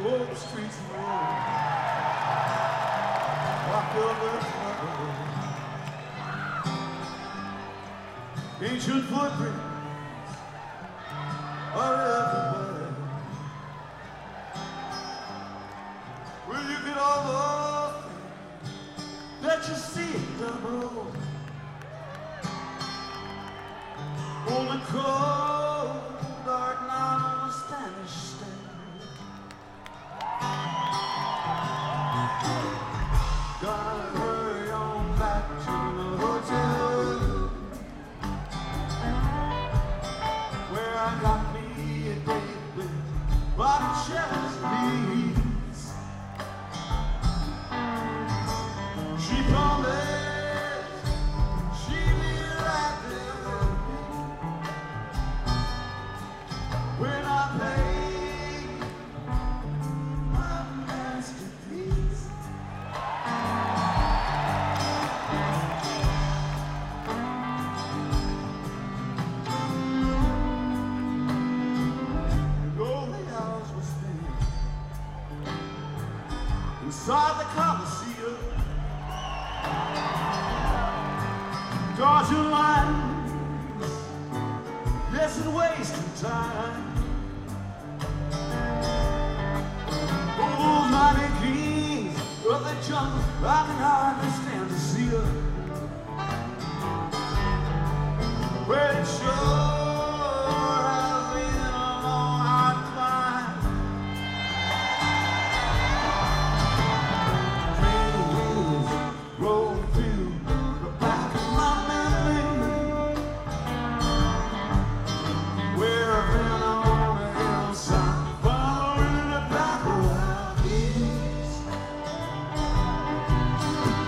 Oh, the streets of Rome, walk over the ancient footprints are everywhere. Will you get all those things that you see down the road? On the cold, dark night on the Spanish Stand. Gotta hurry on back to the hotel where I got me a date with Botticelli's Louise. She promised she'd be right there when I played my masterpiece. And all the hours were spent inside the Coliseum, dodging lines, yes, and wasting time. Oh, those mighty kings of the jungle, I can hardly stand to see her. Well, it sure has been a long, hard climb. Train wheels roll through the back of my memory, where I've been on a hillside, following the black wild geese.